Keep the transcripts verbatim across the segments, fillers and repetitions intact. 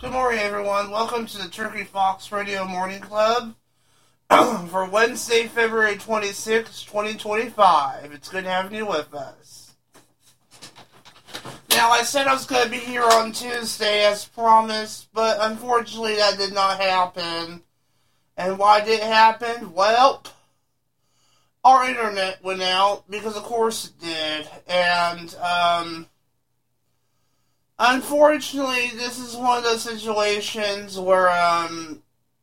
Good morning, everyone. Welcome to the Turkey Fox Radio Morning Club for Wednesday, February twenty-sixth, twenty twenty-five. It's good having you with us. Now, I said I was going to be here on Tuesday as promised, but unfortunately that did not happen. And why did it happen? Well, our internet went out, because of course it did. And, um... unfortunately, this is one of those situations where, um,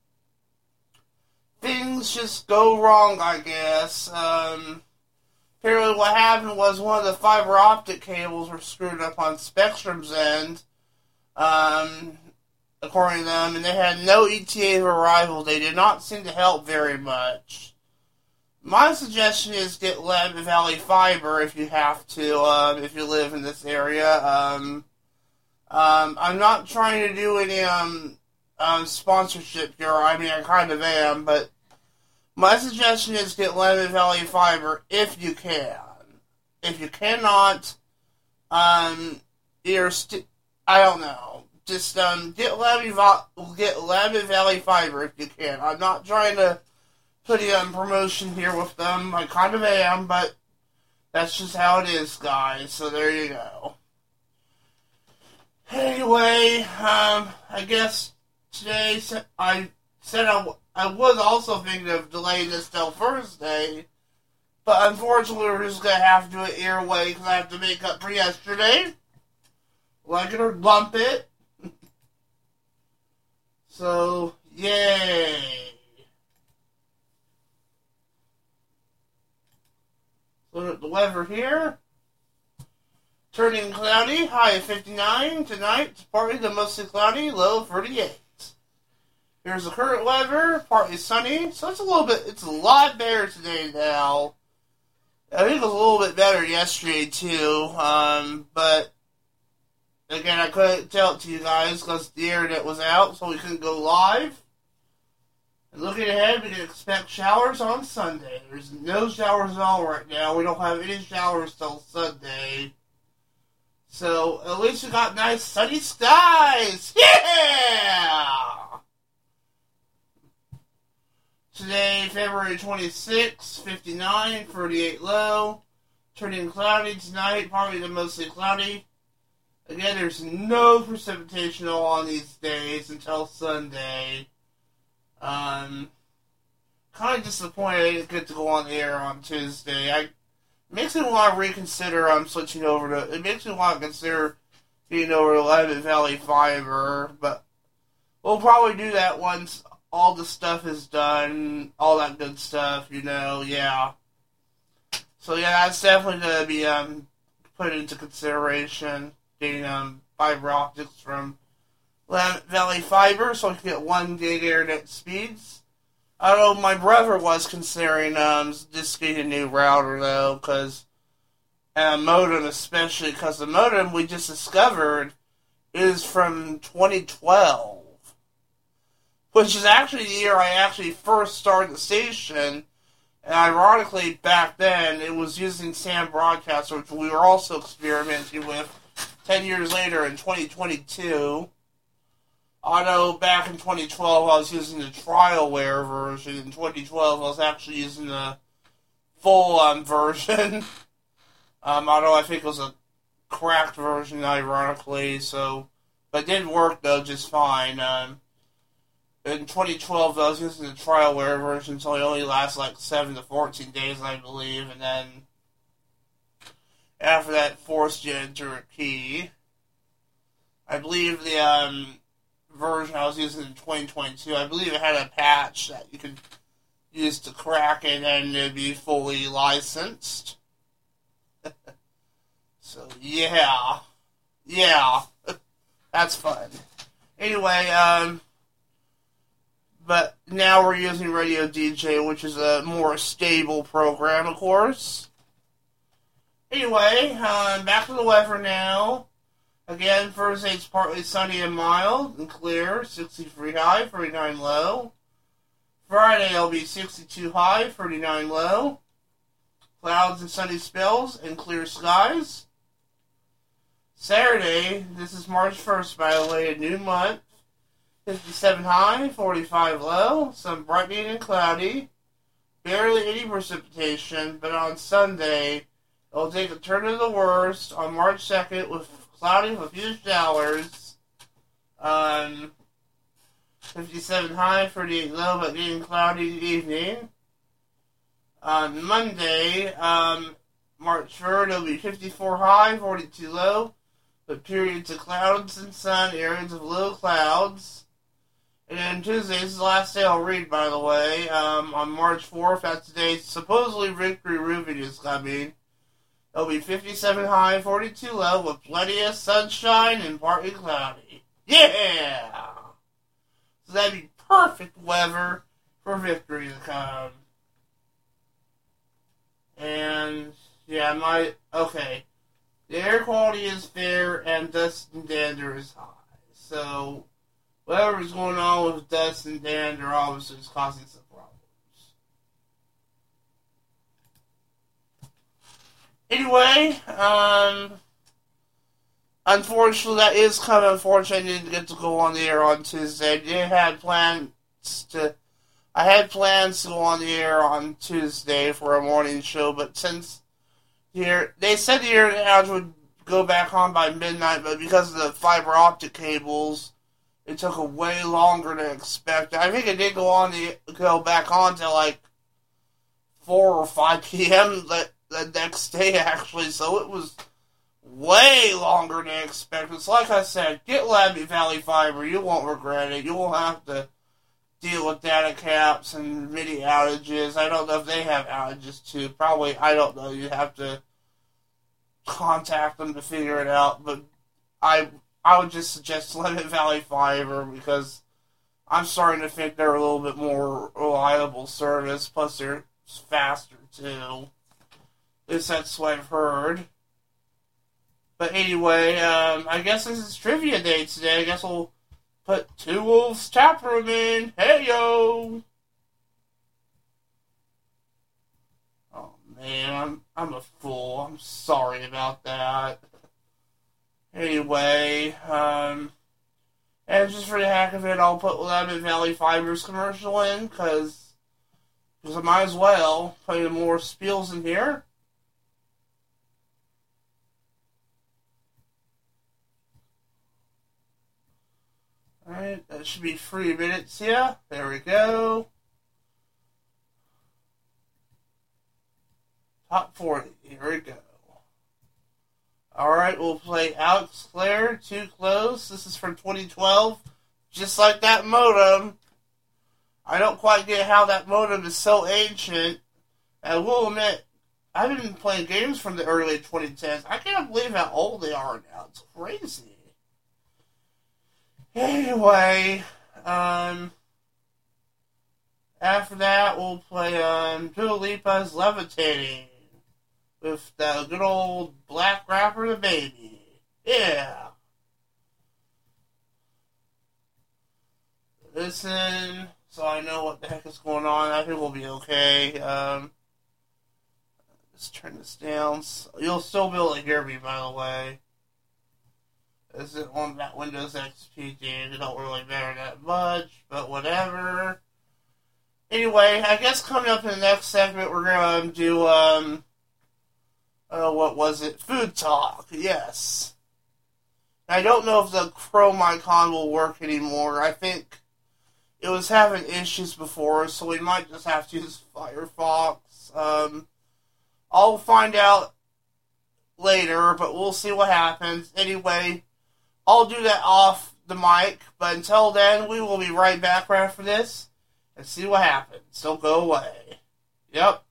things just go wrong, I guess. Um, apparently what happened was one of the fiber optic cables were screwed up on Spectrum's end, um, according to them, and they had no E T A of arrival. They did not seem to help very much. My suggestion is get Lambeth Valley Fiber if you have to, um, if you live in this area. Um, Um, I'm not trying to do any, um, um, sponsorship here. I mean, I kind of am, but my suggestion is get Lambeth Valley Fiber if you can. If you cannot, um, you're st- I don't know. Just, um, get Lambeth, Va- get Lambeth Valley Fiber if you can. I'm not trying to put you on promotion here with them. I kind of am, but that's just how it is, guys. So there you go. Anyway, um, I guess today I said I, w- I was also thinking of delaying this till Thursday, but unfortunately we're just going to have to do it your way because I have to make up for yesterday. Like it or lump it. So, yay. Look at the weather here. Turning cloudy, high of fifty-nine. Tonight, partly to mostly cloudy, low of thirty-eight. Here's the current weather, partly sunny. So it's a little bit, it's a lot better today now. I think it was a little bit better yesterday too. Um, but again, I couldn't tell it to you guys because the internet was out, so we couldn't go live. And looking ahead, we can expect showers on Sunday. There's no showers at all right now. We don't have any showers till Sunday. So, at least we got nice sunny skies! Yeah! Today, February twenty-sixth, fifty-nine, thirty-eight low. Turning cloudy tonight, partly to mostly cloudy. Again, there's no precipitation on these days until Sunday. Um, kind of disappointed I didn't get to go on the air on Tuesday. I makes me want to reconsider um, switching over to, it makes me want to consider being over to Lambeth Valley Fiber, but we'll probably do that once all the stuff is done, all that good stuff, you know, yeah. So yeah, that's definitely going to be um, put into consideration, getting um, fiber optics from Lambeth Valley Fiber, so I can get one gig internet speeds. I don't know, my brother was considering um, just getting a new router, though, because, and a modem especially, because the modem we just discovered is from twenty twelve, which is actually the year I actually first started the station, and ironically, back then, it was using Sam Broadcaster, which we were also experimenting with ten years later in twenty twenty-two. I know back in twenty twelve I was using the trialware version. In twenty twelve I was actually using the full um, version. um, although I think it was a cracked version, ironically. So, but it did work though just fine. Um, in twenty twelve I was using the trialware version, so it only lasts like seven to fourteen days, I believe, and then after that forced you to enter a key. I believe the um. version I was using in twenty twenty-two, I believe it had a patch that you could use to crack it and it'd be fully licensed. So, yeah. Yeah. That's fun. Anyway, um, but now we're using Radio D J, which is a more stable program, of course. Anyway, um, back to the weather now. Again, Thursday it's partly sunny and mild and clear, sixty-three high, thirty-nine low. Friday it'll be sixty-two high, thirty-nine low. Clouds and sunny spells and clear skies. Saturday, this is March first, by the way, a new month. fifty-seven high, forty-five low, some brightening and cloudy. Barely any precipitation, but on Sunday, it'll take a turn to the worst on March second with cloudy with a few showers. Um, fifty-seven high, thirty-eight low, but getting cloudy in the evening. On Monday, um, March third, it'll be fifty-four high, forty-two low, but periods of clouds and sun, areas of low clouds. And then Tuesday, this is the last day I'll read, by the way, um, on March fourth, that's the day supposedly Victory Roofing is coming. It'll be fifty-seven high, forty-two low, with plenty of sunshine and partly cloudy. Yeah! So that'd be perfect weather for Victory to come. And, yeah, my, okay. The air quality is fair, and dust and dander is high. So, whatever's going on with dust and dander obviously is causing some problems. Anyway, um, unfortunately, that is kind of unfortunate I didn't get to go on the air on Tuesday. I did have plans to, I had plans to go on the air on Tuesday for a morning show, but since here, they said the air outage would go back on by midnight, but because of the fiber optic cables, it took a way longer than expected. I think it did go on the go back on till like four or five p.m. the, the next day, actually. So it was way longer than expected. So like I said, get Labby Valley Fiber. You won't regret it. You won't have to deal with data caps and MIDI outages. I don't know if they have outages too. Probably, I don't know. You have to contact them to figure it out. But I... I would just suggest Labby Valley Fiber because I'm starting to think they're a little bit more reliable service. Plus, they're faster too. At least that's what I've heard. But anyway, um, I guess this is trivia day today. I guess we'll put Two Wolves Tap Room in. Hey yo! Oh man, I'm I'm a fool. I'm sorry about that. Anyway, um, and just for the heck of it, I'll put Labby Valley Fiber's commercial in, because I might as well play more spiels in here. Alright, that should be three minutes here. There we go. Top forty, here we go. Alright, we'll play Alex Clare, Too Close. This is from twenty twelve. Just like that modem. I don't quite get how that modem is so ancient. I will admit, I've been playing games from the early twenty tens. I can't believe how old they are now. It's crazy. Anyway, um, after that, we'll play um, Dua Lipa's Levitating. With the good old black rapper, The Baby. Yeah. Listen, so I know what the heck is going on. I think we'll be okay. Um, let's turn this down. You'll still be able to hear me, by the way. This is on that Windows X P game. It don't really matter that much, but whatever. Anyway, I guess coming up in the next segment, we're going to do, um... Uh, what was it? Food Talk, yes. I don't know if the Chrome icon will work anymore. I think it was having issues before, so we might just have to use Firefox. Um, I'll find out later, but we'll see what happens. Anyway, I'll do that off the mic, but until then, we will be right back after this and see what happens. Don't go away. Yep.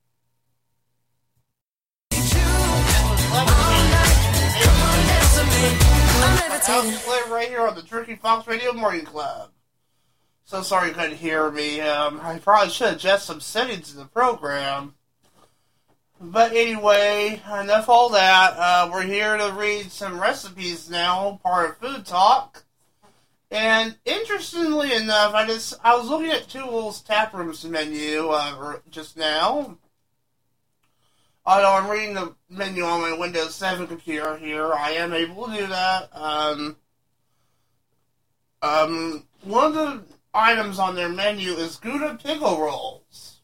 Alex right here on the Turkey Fox Radio Morning Club. So sorry you couldn't hear me. Um, I probably should adjust some settings in the program. But anyway, enough all that. Uh, we're here to read some recipes now, part of Food Talk. And interestingly enough, I just I was looking at Two Wolves Tap Room's menu uh, just now. Although I'm reading the menu on my Windows seven computer here, I am able to do that. Um, um, one of the items on their menu is Gouda pickle rolls.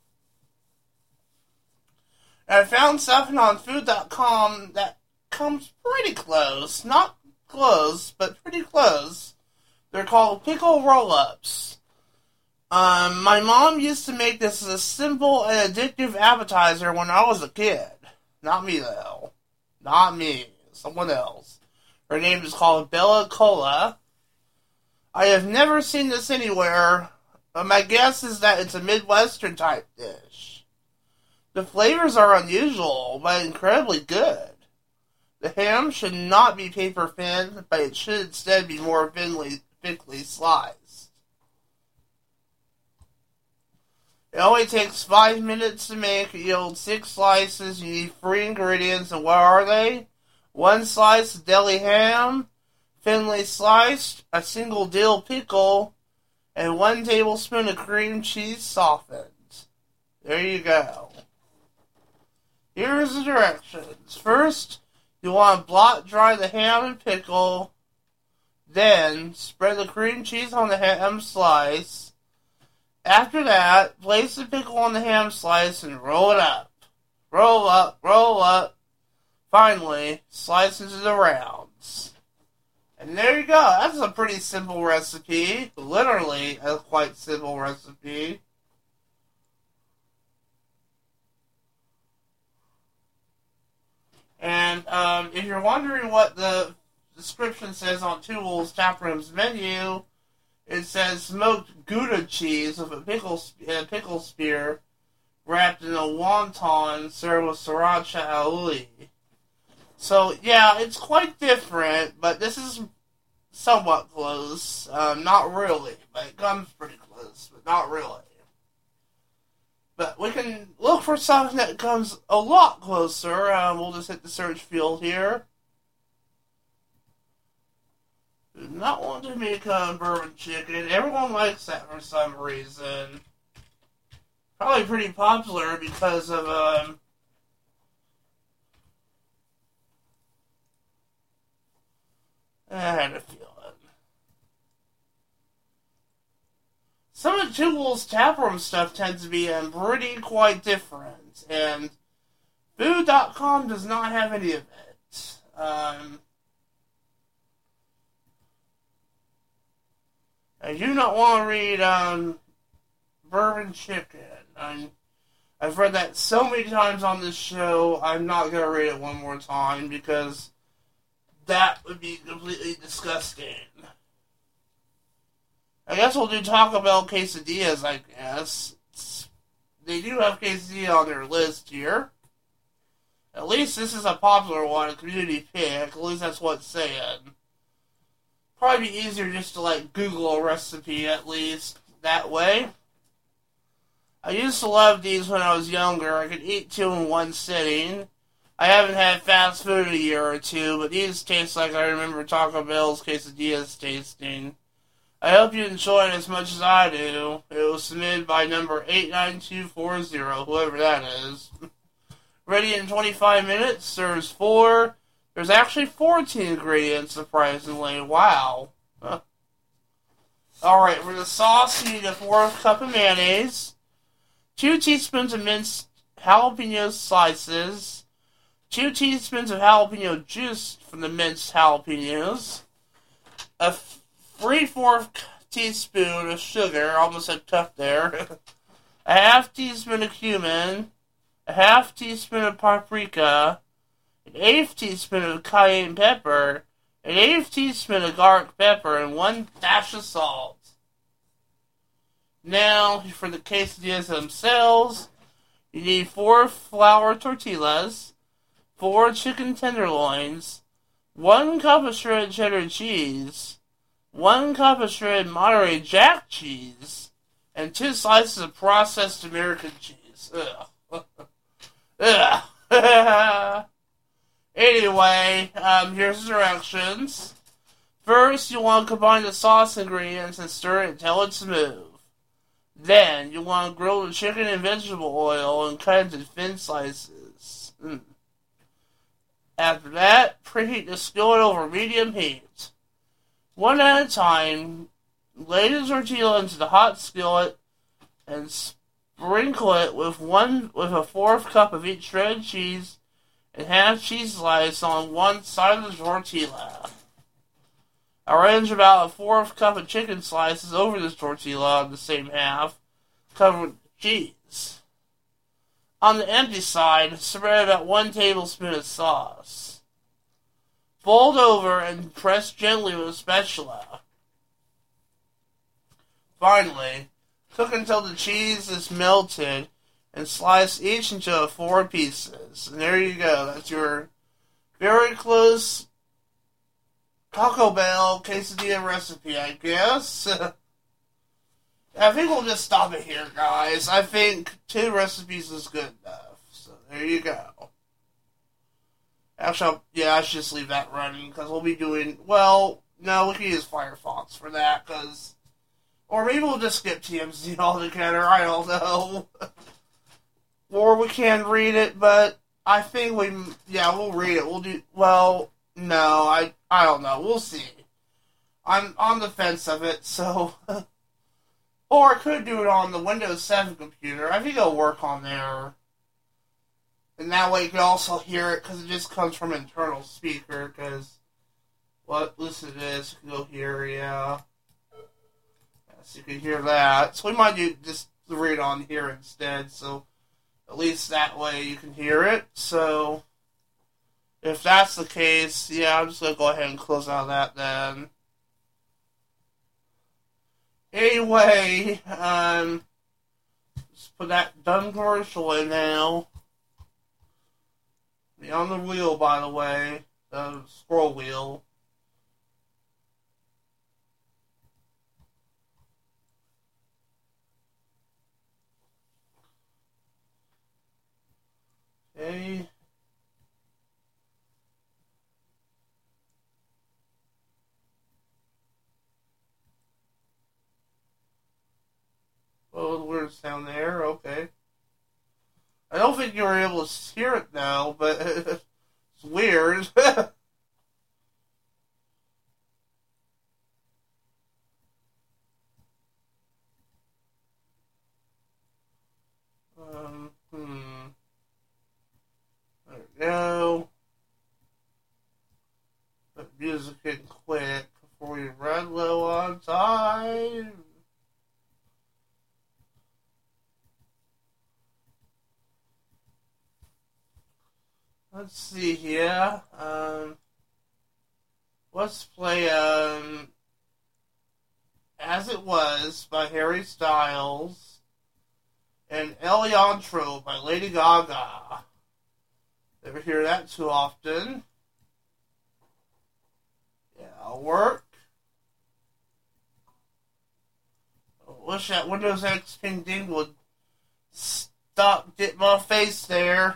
And I found something on food dot com that comes pretty close. Not close, but pretty close. They're called pickle roll-ups. Um, my mom used to make this as a simple and addictive appetizer when I was a kid. Not me, though. Not me. Someone else. Her name is called Bella Cola. I have never seen this anywhere, but my guess is that it's a Midwestern type dish. The flavors are unusual, but incredibly good. The ham should not be paper thin, but it should instead be more thinly, thickly sliced. It only takes five minutes to make. It yields six slices. You need three ingredients, and what are they? One slice of deli ham, thinly sliced, a single dill pickle, and one tablespoon of cream cheese softened. There you go. Here's the directions. First, you want to blot dry the ham and pickle. Then, spread the cream cheese on the ham slice. After that, place the pickle on the ham slice and roll it up. Roll up, roll up. Finally, slice into the rounds. And there you go. That's a pretty simple recipe. Literally a quite simple recipe. And um, if you're wondering what the description says on Two Wolves Tap Room's menu, it says smoked Gouda cheese with a pickle, a pickle spear wrapped in a wonton served with sriracha aioli. So, yeah, it's quite different, but this is somewhat close. Um, not really, but it comes pretty close, but not really. But we can look for something that comes a lot closer. Um, we'll just hit the search field here. Do not want to make um, bourbon chicken. Everyone likes that for some reason. Probably pretty popular because of... Um, I had a feeling. Some of Two Wolves Taproom stuff tends to be um, pretty quite different, and food dot com does not have any of it. Um, I do not want to read um, bourbon chicken. I'm, I've read that so many times on this show, I'm not going to read it one more time, because that would be completely disgusting. I guess we'll do Taco Bell quesadillas, I guess. It's, they do have quesadilla on their list here. At least this is a popular one, a community pick. At least that's what it's saying. Probably be easier just to, like, Google a recipe, at least, that way. I used to love these when I was younger. I could eat two in one sitting. I haven't had fast food in a year or two, but these taste like I remember Taco Bell's quesadillas tasting. I hope you enjoy it as much as I do. It was submitted by number eight nine two four zero, whoever that is. Ready in twenty-five minutes. Serves four. There's actually fourteen ingredients, surprisingly. Wow. Huh. Alright, for the sauce, you need a fourth cup of mayonnaise, two teaspoons of minced jalapeno slices, two teaspoons of jalapeno juice from the minced jalapenos, a three-fourths teaspoon of sugar, almost a cup there, a half teaspoon of cumin, a half teaspoon of paprika, an eighth teaspoon of cayenne pepper, an eighth teaspoon of garlic pepper, and one dash of salt. Now, for the quesadillas themselves, you need four flour tortillas, four chicken tenderloins, one cup of shredded cheddar cheese, one cup of shredded Monterey Jack cheese, and two slices of processed American cheese. Ugh. Ugh. Anyway, um, here's the directions. First, you want to combine the sauce ingredients and stir it until it's smooth. Then, you want to grill the chicken in vegetable oil and cut into thin slices. Mm. After that, preheat the skillet over medium heat. One at a time, lay the tortilla into the hot skillet and sprinkle it with one with a fourth cup of each shredded cheese and half cheese slice on one side of the tortilla. Arrange about a fourth cup of chicken slices over this tortilla on the same half, covered with cheese. On the empty side, spread about one tablespoon of sauce. Fold over and press gently with a spatula. Finally, cook until the cheese is melted and slice each into four pieces. And there you go. That's your very close Taco Bell quesadilla recipe, I guess. I think we'll just stop it here, guys. I think two recipes is good enough. So there you go. Actually, I'll, yeah, I should just leave that running because we'll be doing, well, no, we can use Firefox for that because, or maybe we'll just skip T M Z altogether. I don't know. Or we can read it, but I think we, yeah, we'll read it. We'll do, well, no, I, I don't know. We'll see. I'm on the fence of it, so. Or I could do it on the Windows seven computer. I think it'll work on there. And that way you can also hear it, because it just comes from an internal speaker, because, well, listen to this, you can go here, yeah. Yes, you can hear that. So we might do just read on here instead, so at least that way you can hear it. So, if that's the case, yeah, I'm just going to go ahead and close out that then. Anyway, um, let's put that done commercial in now. Be on the wheel, by the way, the scroll wheel. Okay. Oh, the words down there, okay. I don't think you were able to hear it now, but it's weird. um, hmm. There we go. Put music in quick before we run low on time. Let's see here. Um, let's play um, As It Was by Harry Styles and El Yantro by Lady Gaga. Never hear that too often. Yeah, it'll work. I wish that Windows X P ding would stop getting my face there.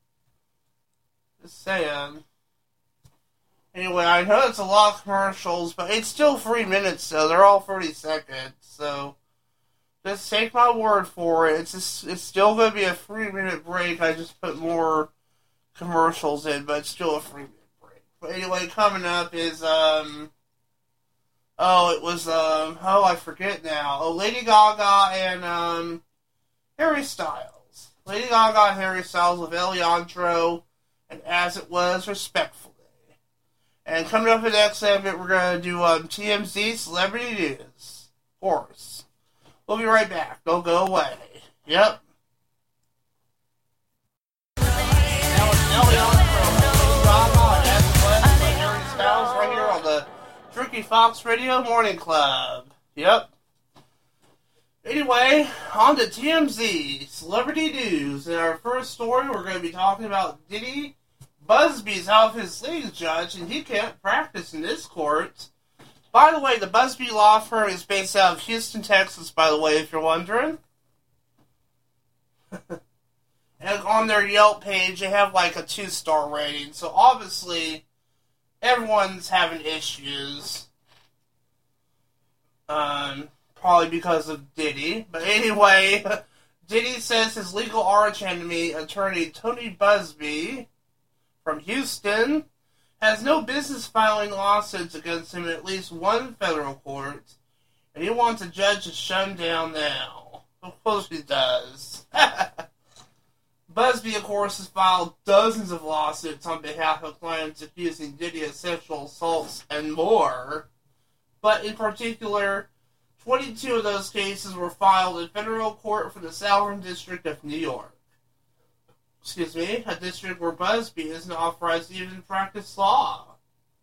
Just saying. Anyway, I know it's a lot of commercials, but it's still three minutes, so they're all thirty seconds, so just take my word for it. It's just, it's still going to be a three minute break. I just put more commercials in, but it's still a three minute break. But anyway, coming up is, um, oh, it was, um, oh, I forget now. Oh, Lady Gaga and, um, Harry Styles. Lady Gaga and Harry Styles with El Yantro and As It Was, respectfully. And coming up in the next segment, we're going to do um, T M Z Celebrity News. Of course. We'll be right back. Don't go away. Yep. Now it's El Yantro, Gaga, and As It Was by Harry Styles right here on the Tricky Fox Radio Morning Club. Yep. Anyway, on to T M Z Celebrity News. In our first story, we're going to be talking about Diddy Busby's out of his league judge, and he can't practice in this court. By the way, the Busby law firm is based out of Houston, Texas, by the way, if you're wondering. And on their Yelp page, they have like a two-star rating, so obviously everyone's having issues. Um, probably because of Diddy. But anyway, Diddy says his legal arch enemy, attorney Tony Busby from Houston, has no business filing lawsuits against him in at least one federal court, And he wants a judge to shut him down now. Of course he does. Busby, of course, has filed dozens of lawsuits on behalf of clients accusing Diddy of sexual assaults and more. But in particular, twenty-two of those cases were filed in federal court for the Southern District of New York. Excuse me, a district where Busby isn't authorized to even practice law.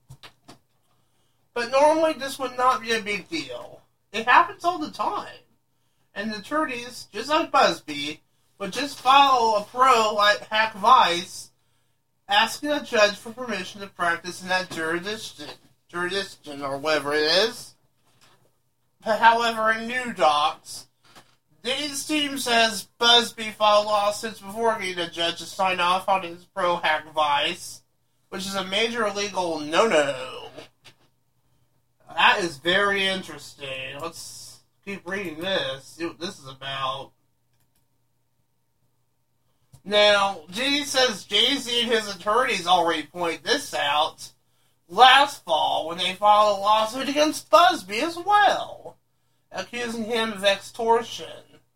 But normally this would not be a big deal. It happens all the time. And the attorneys, just like Busby, would just file a pro like Hack Vice, asking a judge for permission to practice in that jurisdiction, jurisdiction or whatever it is. But however, in New Docs, Diddy's team says Busby filed lawsuits before getting a judge to sign off on his pro Hack Vice, which is a major legal no-no. That is very interesting. Let's keep reading this, see what this is about. Now, Diddy says Jay-Z and his attorneys already pointed this out last fall when they filed a lawsuit against Busby as well, accusing him of extortion.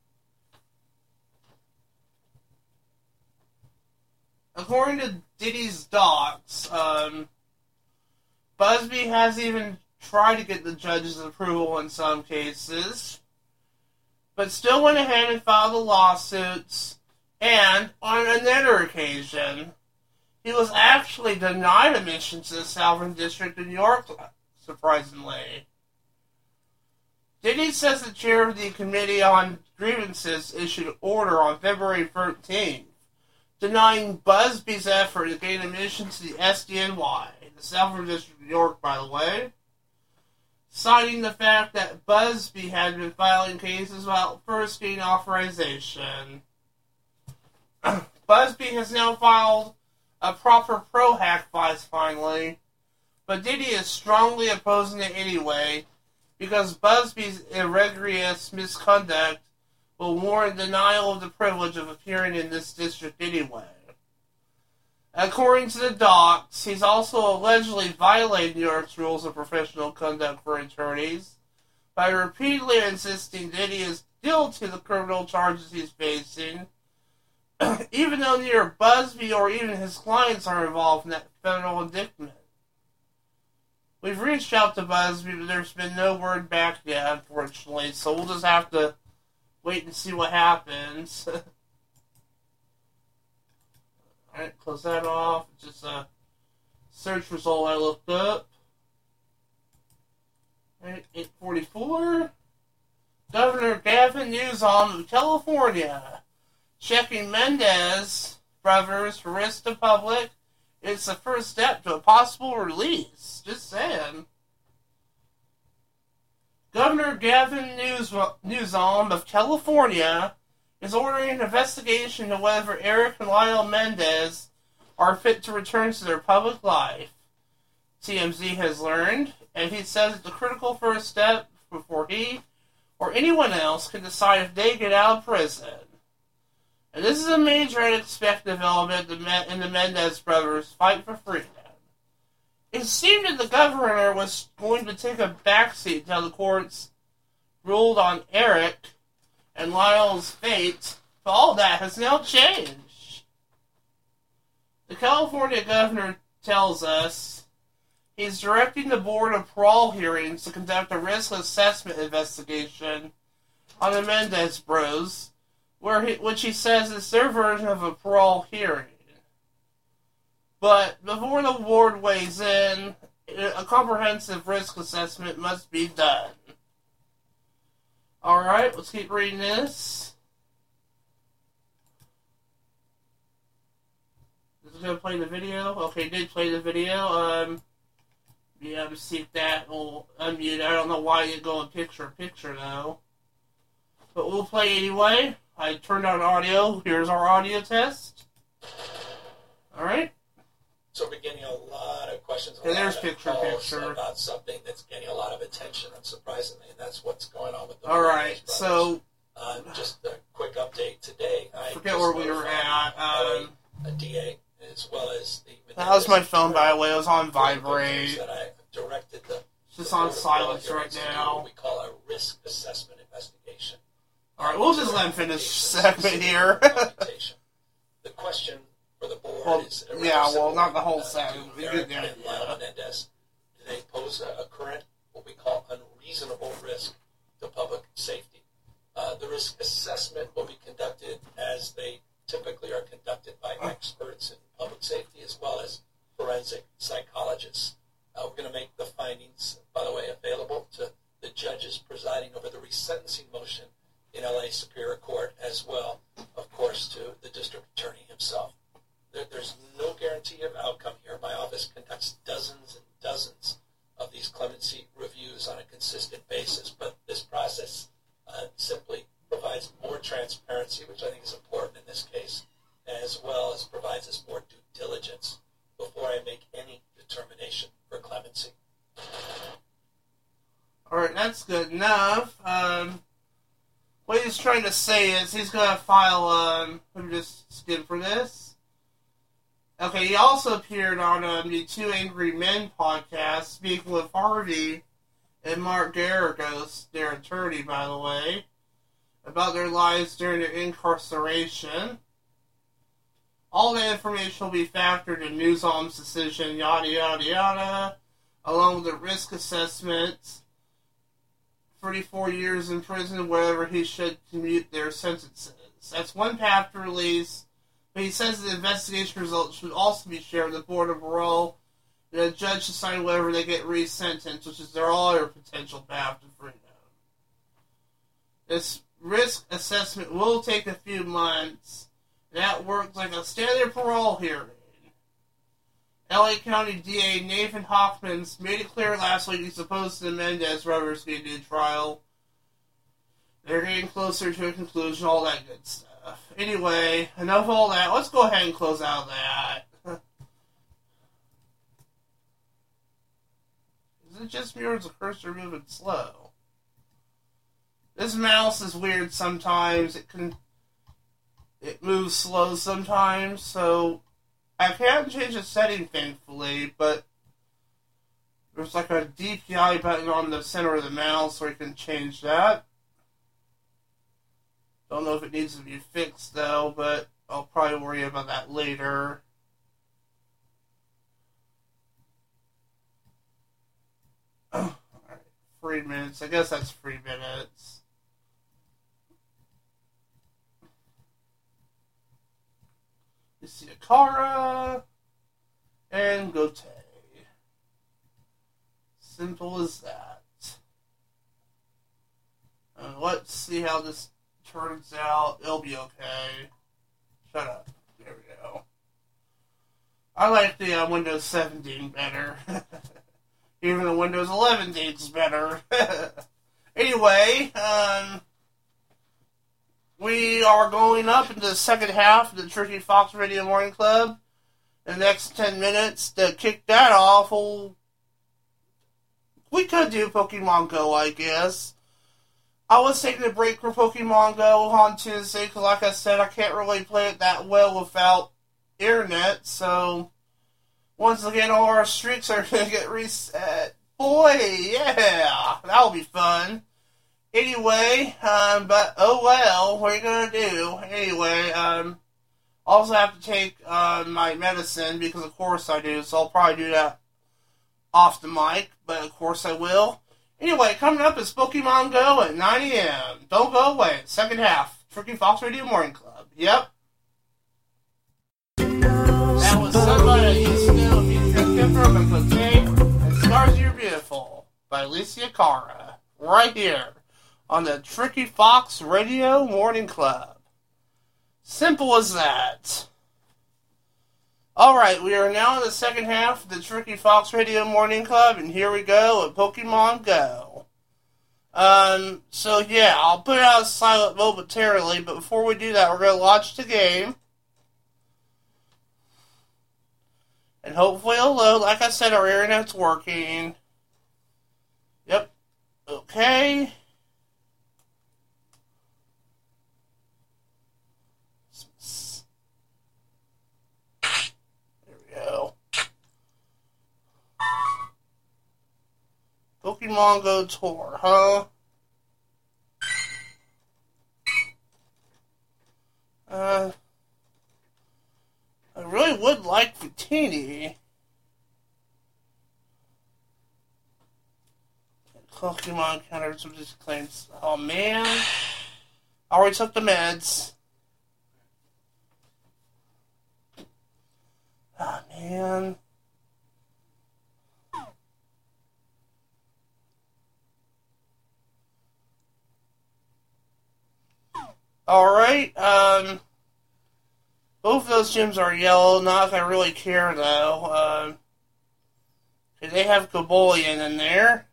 According to Diddy's docs, um, Busby has even tried to get the judge's approval in some cases, but still went ahead and filed the lawsuits. And, on another occasion, he was actually denied admission to the Southern District of New York, surprisingly. Diddy says the chair of the Committee on Grievances issued an order on February thirteenth, denying Busby's effort to gain admission to the S D N Y, the Southern District of New York, by the way, citing the fact that Busby had been filing cases without first getting authorization. Busby has now filed a proper pro-Hack Vice finally, but Diddy is strongly opposing it anyway because Busby's egregious misconduct will warrant denial of the privilege of appearing in this district anyway. According to the docs, he's also allegedly violated New York's rules of professional conduct for attorneys by repeatedly insisting Diddy is guilty of the criminal charges he's facing, even though neither Busby or even his clients are involved in that federal indictment. We've reached out to Busby, but there's been no word back yet, unfortunately, so we'll just have to wait and see what happens. Alright, close that off. It's just a search result I looked up. Alright, eight forty-four. Governor Gavin Newsom of California checking Mendez brothers for risk to public. It's the first step to a possible release. Just saying. Governor Gavin Newsom of California is ordering an investigation into whether Eric and Lionel Mendez are fit to return to their public life, T M Z has learned, and he says it's a critical first step before he or anyone else can decide if they get out of prison. And this is a major unexpected development in the Mendez brothers' fight for freedom. It seemed that the governor was going to take a backseat until the courts ruled on Eric and Lionel's fate, but all that has now changed. The California governor tells us he's directing the Board of Parole Hearings to conduct a risk assessment investigation on the Mendez bros, where he, which he says is their version of a parole hearing. But before the board weighs in, a comprehensive risk assessment must be done. Alright, let's keep reading this. Is it going to play the video? Okay, it did play the video. Um, yeah, let's see if that will unmute. I don't know why it go in picture-picture, though. But we'll play anyway. I turned on audio. Here's our audio test. Alright. So we're getting a lot of questions and there's picture picture about something that's getting a lot of attention, unsurprisingly, and that's what's going on with the Alright, so uh, just a quick update today. I forget where we were at. Um, a D A as well as the that was my phone, by the way. It was on vibrate. That I directed the It's just on silence right now. What we call a risk assessment investigation. All right, we'll just let him finish segment here. The question for the board well, is... Yeah, well, not the whole uh, segment. Do Eric and Lyle Menendez, do they pose a, a current, what we call unreasonable risk to public safety? Uh, the risk assessment will be conducted as they typically are conducted by experts in public safety as well as forensic psychologists. Uh, we're going to make the findings, by the way, available to the judges presiding over the resentencing motion in L A Superior Court, as well, of course, to the district attorney himself. There, there's no guarantee of outcome here. My office conducts dozens and dozens of these clemency reviews on a consistent basis, but this process uh, simply provides more transparency, which I think is important in this case, as well as provides us more due diligence before I make any determination for clemency. All right, that's good enough. Um, what he's trying to say is he's going to file, um, let me just skip for this. Okay, he also appeared on um, the Two Angry Men podcast, speaking with Harvey and Mark Garagos, their attorney, by the way, about their lives during their incarceration. All that information will be factored in Newsarm's decision, yada, yada, yada, along with the risk assessment, thirty-four years in prison, wherever he should commute their sentences. That's one path to release, but he says the investigation results should also be shared with the Board of Parole, and the judge decide whether they get resentenced, which is their other potential path to freedom. This risk assessment will take a few months. That works like a standard parole hearing. L A County D A Nathan Hoffman made it clear last week he's opposed to the Mendez brothers getting a trial. They're getting closer to a conclusion, all that good stuff. Anyway, enough of all that. Let's go ahead and close out that. Is it just me or is the cursor moving slow? This mouse is weird sometimes. It can... It moves slow sometimes, so... I can't change the setting, thankfully, but there's like a D P I button on the center of the mouse where you can change that. Don't know if it needs to be fixed, though, but I'll probably worry about that later. Alright, three minutes. I guess that's three minutes. Isiakara and Gote. Simple as that. Uh, let's see how this turns out. It'll be okay. Shut up. There we go. I like the uh, Windows seventeen better. Even the Windows eleven is better. Anyway, um... we are going up into the second half of the Tricky Fox Radio Morning Club. In the next ten minutes, to kick that off, we'll... we could do Pokemon Go, I guess. I was taking a break for Pokemon Go on Tuesday, because like I said, I can't really play it that well without internet, so... once again, all our streaks are going to get reset. Boy, yeah! That'll be fun. Anyway, um, but oh well, what are you gonna do? Anyway, um, also have to take, uh, my medicine, because of course I do, so I'll probably do that off the mic, but of course I will. Anyway, coming up is Pokemon Go at nine a.m. Don't go away. Second half, Tricky Fox Radio Morning Club. Yep. That was Somebody I Used to Know, featuring Kipper, McCoy, and Stars You're Beautiful, by Alicia Cara. Right here. On the Tricky Fox Radio Morning Club. Simple as that. Alright, we are now in the second half of the Tricky Fox Radio Morning Club, and here we go with Pokemon Go. Um, so yeah, I'll put it out silent momentarily, but before we do that, we're going to launch the game. And hopefully it'll load. Like I said, our internet's working. Yep. Okay. Pokemon Go Tour, huh? Uh, I really would like Victini. Pokemon counters with his claims. Oh man. I already took the meds. Oh man. Alright, um, both of those gyms are yellow, not that I really care though. Um, they have Cobolian in there.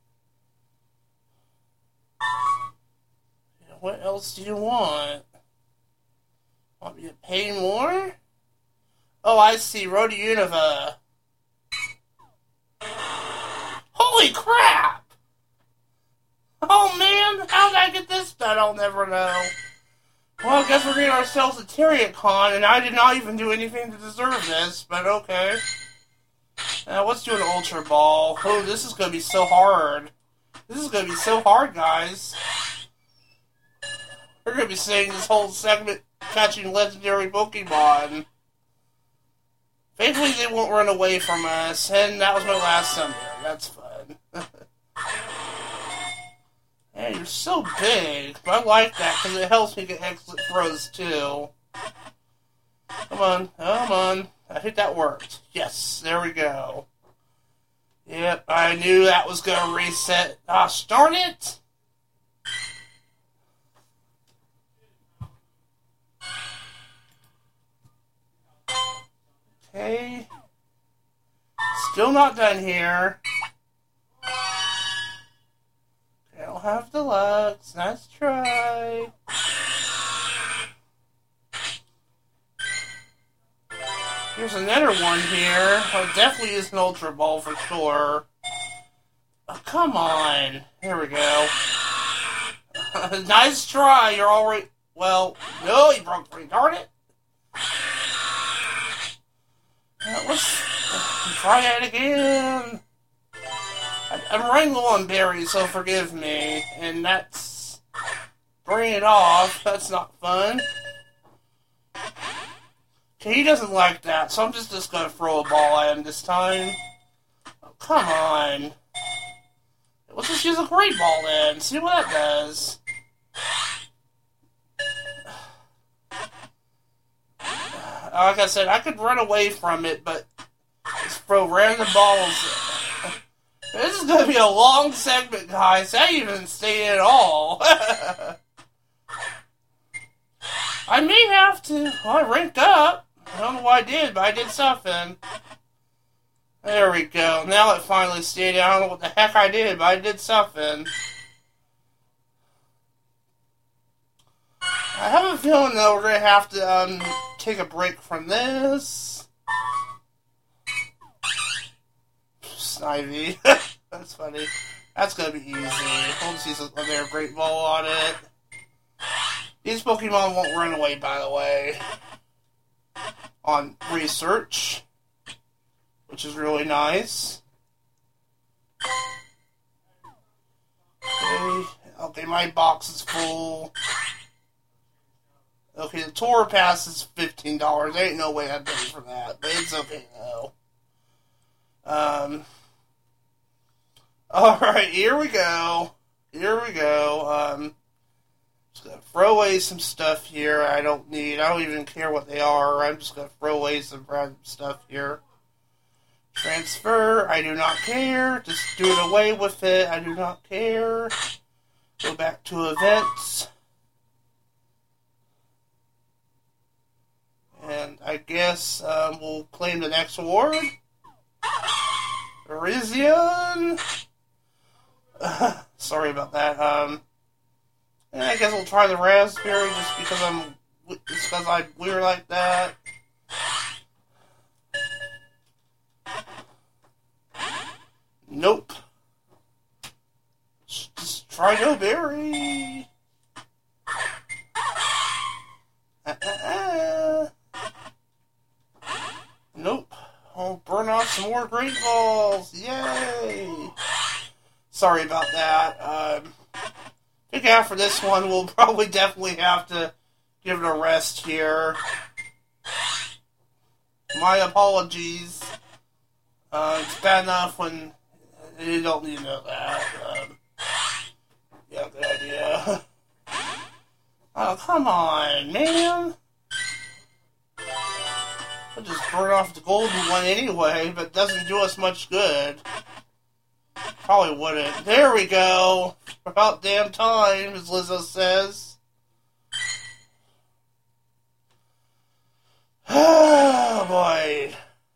What else do you want? Want me to pay more? Oh, I see, Rhodiounova. Holy crap! Oh man, how did I get this done? I'll never know. Well, I guess we're getting ourselves a Terriacon, and I did not even do anything to deserve this, but okay. Now, let's do an Ultra Ball. Oh, this is going to be so hard. This is going to be so hard, guys. We're going to be saying this whole segment catching legendary Pokemon. Thankfully, they won't run away from us, and that was my last Sunday. That's fun. Hey, you're so big. I like that because it helps me get exit throws too. Come on, come on. I think that worked. Yes, there we go. Yep, I knew that was going to reset. Ah, darn it! Okay. Still not done here. I don't have deluxe. Nice try. Here's another one here. Oh, definitely is an Ultra Ball for sure. Oh, come on. Here we go. Nice try. You're already... Well, no, you broke three. Darn it. Uh, let's try that again. I'm running low on berries, so forgive me. And that's... Bring it off. That's not fun. Okay, he doesn't like that, so I'm just, just gonna throw a ball at him this time. Oh, come on. Let's just use a Great Ball then. See what that does. Like I said, I could run away from it, but just throw random balls. This is going to be a long segment, guys. I didn't even stay in at all. I may have to. Well, I ranked up. I don't know why I did, but I did something. There we go. Now it finally stayed. I don't know what the heck I did, but I did something. I have a feeling, though, we're going to have to um, take a break from this. Snivy. That's funny. That's going to be easy. We'll just use another Great Ball on it. These Pokemon won't run away, by the way. On research. Which is really nice. Okay, okay, my box is full. Okay, the tour pass is fifteen dollars. There ain't no way I'd pay for that, but it's okay, though. Um... Alright, here we go. Here we go. Um, just gonna throw away some stuff here I don't need. I don't even care what they are. I'm just gonna throw away some random stuff here. Transfer. I do not care. Just do it away with it. I do not care. Go back to events. And I guess um, we'll claim the next award. Irizion. Uh, sorry about that. Um, and I guess we'll try the raspberry just because I'm, just because I'm weird like that. Nope. Just try no berry. Uh, uh, uh. Nope. I'll burn off some more Great Balls. Yay! Sorry about that. Um, I think after this one, we'll probably definitely have to give it a rest here. My apologies. Uh, it's bad enough when you don't need to know that. Um, yeah, good idea. Oh, come on, man. I'll just burn off the golden one anyway, but it doesn't do us much good. Probably wouldn't. There we go. About damn time, as Lizzo says. Oh, boy.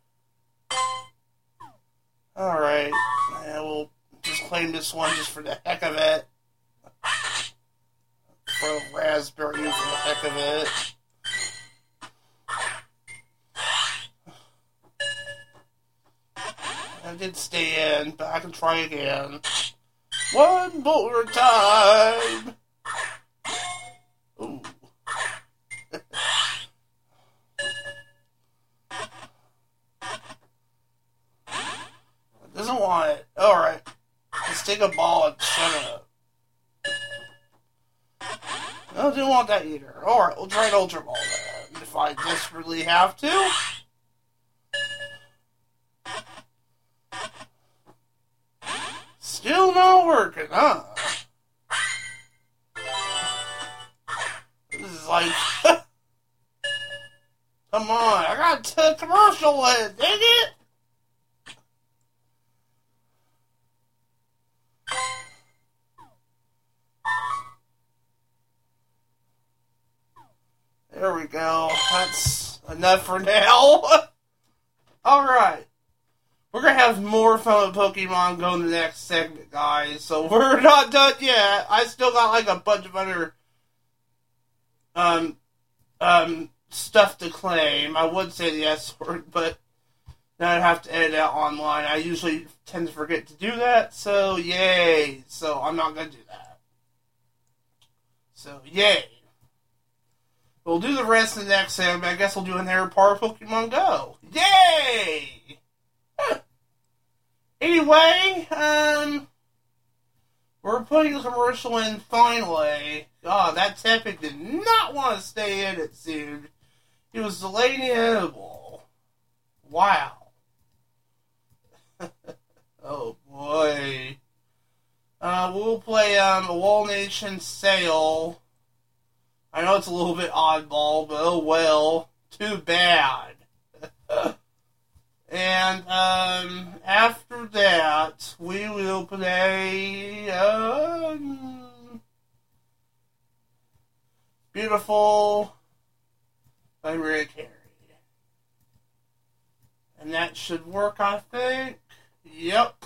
Alright. Yeah, we'll just claim this one just for the heck of it. Throw raspberry for the heck of it. I did stay in, but I can try again. One more time! Ooh. Doesn't want it. Alright. Let's take a ball and shut up. No, didn't want that either. Alright, we'll try an Ultra Ball then. If I desperately have to. Still not working, huh? This is like... Come on, I got to commercial it, dang it! There we go. That's enough for now. Alright. We're going to have more fun with Pokemon Go in the next segment, guys. So we're not done yet. I still got like a bunch of other um, um, stuff to claim. I would say the S word, but then I'd have to edit out online. I usually tend to forget to do that. So, yay. So, I'm not going to do that. So, yay. We'll do the rest in the next segment. I guess we'll do another part of Pokemon Go. Yay! Anyway, um, we're putting the commercial in finally. God, that Tepig did not want to stay in it soon. He was delayed inedible. Wow. Oh boy. Uh, we'll play, um, a Wall Nation Sail. I know it's a little bit oddball, but oh well. Too bad. And, um, after that, we will play, um, Beautiful by Mariah Carey. And that should work, I think. Yep.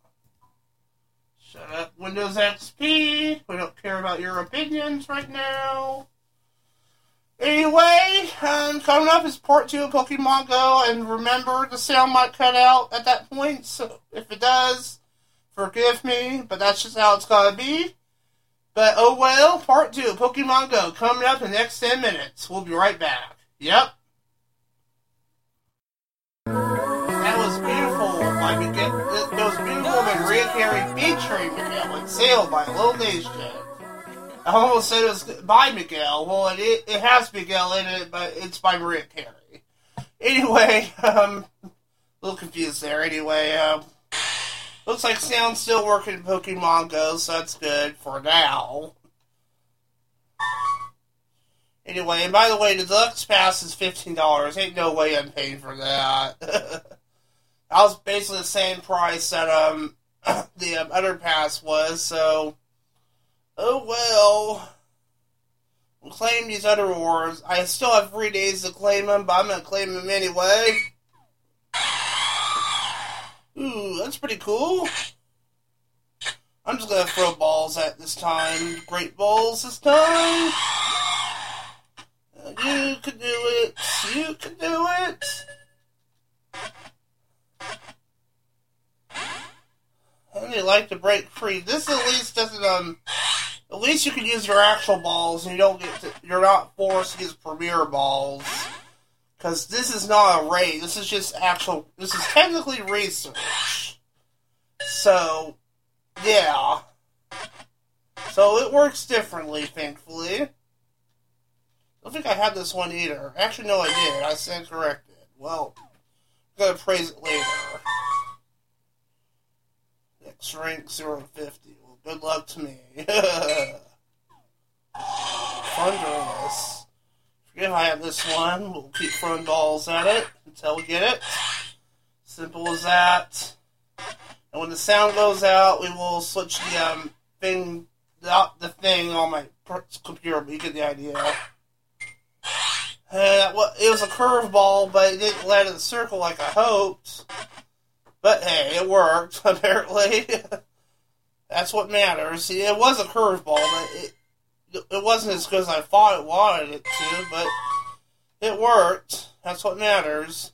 Shut up, Windows X P. We don't care about your opinions right now. Anyway, um, coming up is part two of Pokemon Go, and remember, the sound might cut out at that point, so if it does, forgive me, but that's just how it's gotta be. But oh well, part two of Pokemon Go, coming up in the next ten minutes. We'll be right back. Yep. That was beautiful by Miguel. It was beautiful by Mariah Carey featuring Miguel and Sail by Little Nation. I almost said it was by Miguel. Well, it it has Miguel in it, but it's by Mariah Carey. Anyway, um, a little confused there. Anyway, um, looks like sound's still working in Pokemon Go, so that's good for now. Anyway, and by the way, the Deluxe Pass is fifteen dollars. Ain't no way I'm paying for that. That was basically the same price that um the um, other pass was, so... Oh well. We'll claim these other rewards. I still have three days to claim them, but I'm going to claim them anyway. Ooh, that's pretty cool. I'm just going to throw balls at this time. Great balls this time. You can do it. You can do it. And they like to break free. This at least doesn't, um... At least you can use your actual balls, and you don't get to, you're not forced to use Premier balls. Because this is not a raid. This is just actual... This is technically research. So, Yeah. So it works differently, thankfully. I don't think I had this one either. Actually, no, I did. I stand corrected. Well, I'm going to praise it later. Next rank, zero to fifty. Well, good luck to me. Thunderous. Forget I have this one. We'll keep throwing balls at it until we get it. Simple as that. And when the sound goes out, we will switch the um, thing, the, the thing on my computer, but you get the idea. Uh, well, it was a curveball, but it didn't land in the circle like I hoped. But hey, it worked, apparently. That's what matters. See, it was a curveball, but it, it wasn't as good as I thought it wanted it to, but it worked. That's what matters.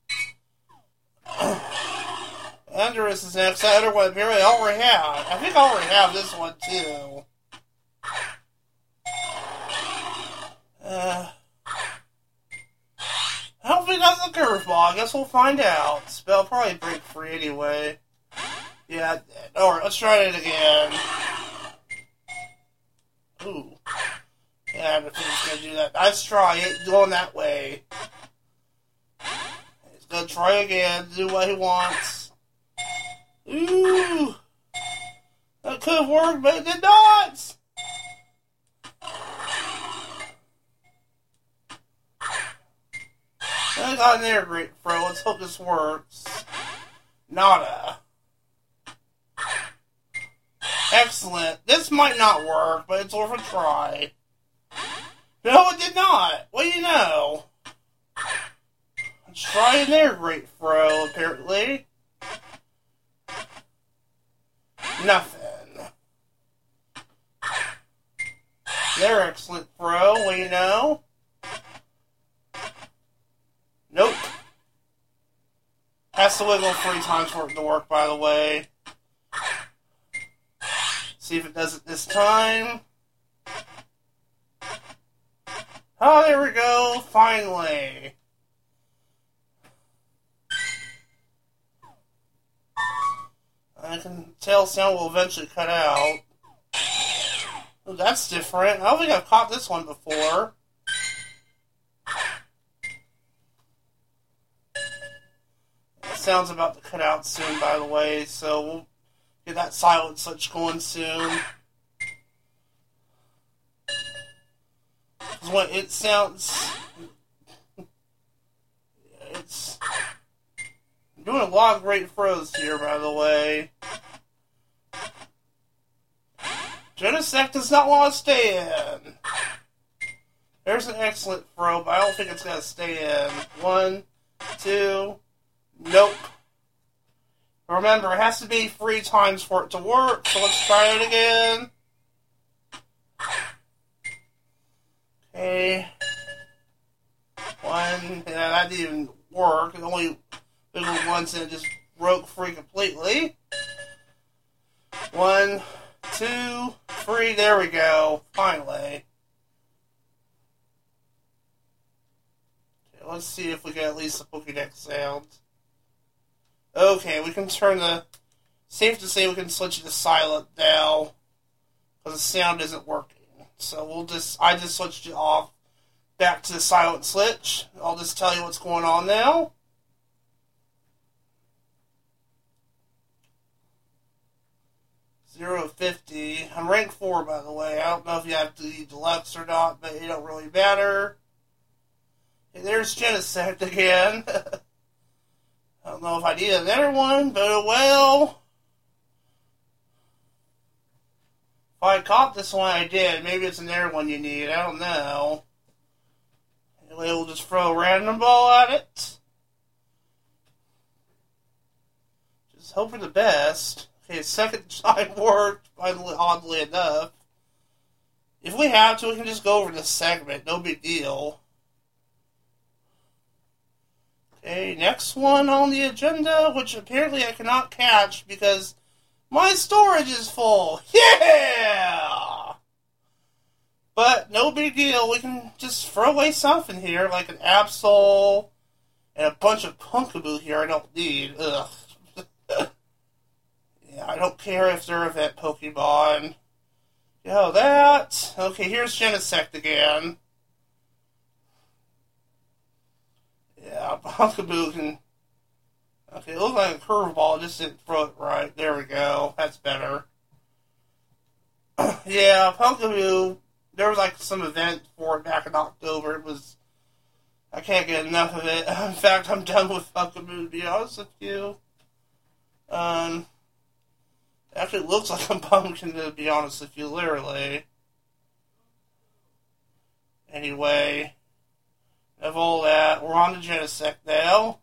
Thunderous is next. That other one apparently I already have. I think I already have this one too. Uh, I don't think that's a curveball. I guess we'll find out. Spell probably break free anyway. Yeah. Alright, let's try it again. Ooh. Yeah, I don't think it's gonna do that. Let's try it. Going that way. He's gonna try again. Do what he wants. Ooh! That could have worked, but it did not! I got an air great throw. Let's hope this works. Nada. Excellent. This might not work, but it's worth a try. No, it did not. What do you know? Let's try an air great throw, apparently. Nothing. They're excellent throw, what do you know? Nope. Has to wiggle three times for it to work, by the way. See if it does it this time. Oh, there we go. Finally. I can tell sound will eventually cut out. Oh, that's different. I don't think I've caught this one before. The sound's about to cut out soon, by the way, so we'll get that silent switch going soon. Because when it sounds... It's... I'm doing a lot of great throws here, by the way. Genesect does not want to stay in. There's an excellent throw, but I don't think it's going to stay in. One, two, nope. Remember, it has to be three times for it to work, so let's try it again. Okay. One, yeah, that didn't even work. It only wiggled once and it just broke free completely. One, two, three, there we go. Finally. Okay, let's see if we get at least a Pokédex sound. Okay, we can turn the... Safe to say we can switch it to silent now. Because the sound isn't working. So we'll just... I just switched it off. Back to the silent switch. I'll just tell you what's going on now. zero to fifty. I'm rank four, by the way. I don't know if you have to do deluxe or not, but it don't really matter. And there's Genesect again. I don't know if I need another one, but oh well. If I caught this one, I did. Maybe it's another one you need. I don't know. Anyway, we'll just throw a random ball at it. Just hope for the best. Okay, second time worked, oddly enough. If we have to, we can just go over this segment. No big deal. Okay, next one on the agenda, which apparently I cannot catch because my storage is full. Yeah! But no big deal. We can just throw away something here, like an Absol and a bunch of Punkaboo here I don't need. Ugh. Yeah, I don't care if they're event Pokemon. Oh, that. Okay, here's Genesect again. Yeah, Pumpkaboo can... Okay, it looks like a curveball, just didn't throw it right. There we go. That's better. Yeah, Pumpkaboo, there was like some event for it back in October. It was... I can't get enough of it. In fact, I'm done with Pumpkaboo, to be honest with you. Um... Actually, it looks like a pumpkin, to be honest with you, literally. Anyway, of all that, we're on to Genesect now.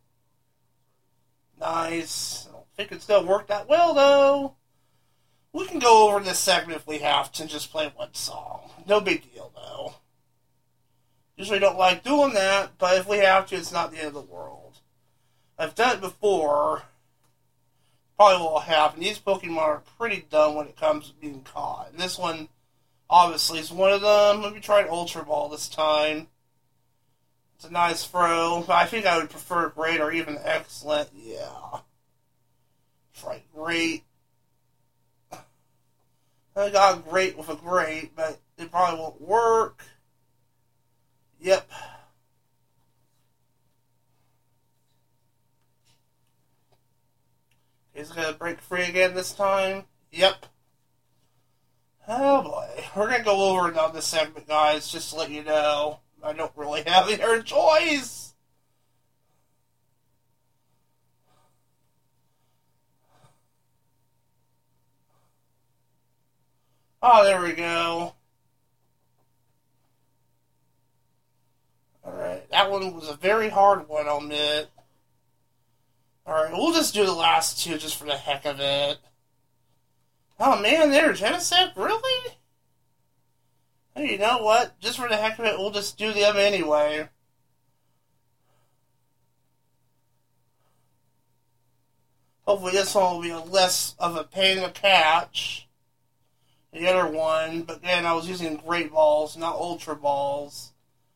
Nice. I don't think it's going to work that well, though. We can go over this segment if we have to and just play one song. No big deal, though. Usually don't like doing that, but if we have to, it's not the end of the world. I've done it before. Probably will happen. These Pokemon are pretty dumb when it comes to being caught. And this one, obviously, is one of them. Let me try an Ultra Ball this time. It's a nice throw. But I think I would prefer Great or even Excellent. Yeah. Try Great. I got Great with a Great, but it probably won't work. Yep. He's going to break free again this time. Yep. Oh boy. We're going to go over it on this segment, guys, just to let you know. I don't really have any other choice. Oh, there we go. Alright, that one was a very hard one, I'll admit. Alright, we'll just do the last two just for the heck of it. Oh man, there, Genesect? Really? Hey, you know what? Just for the heck of it, we'll just do them anyway. Hopefully this one will be a less of a pain to catch. The other one, but again, I was using Great Balls, not Ultra Balls.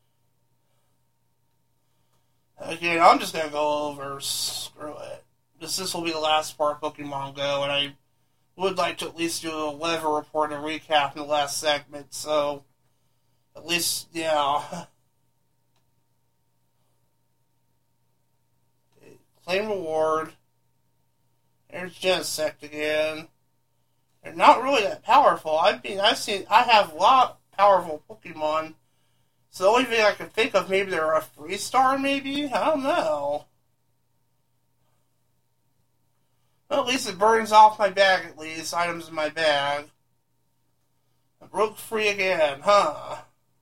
Again, I'm just going to go over. Screw it. This, this will be the last part of Pokemon Go, and I would like to at least do a weather report and recap in the last segment, so at least, yeah. Okay, claim reward. There's Genesect again. They're not really that powerful. I mean, I've seen, I have a lot of powerful Pokemon. So the only thing I can think of, maybe they're a three star, maybe? I don't know. Well, at least it burns off my bag, at least. Items in my bag. I broke free again, huh?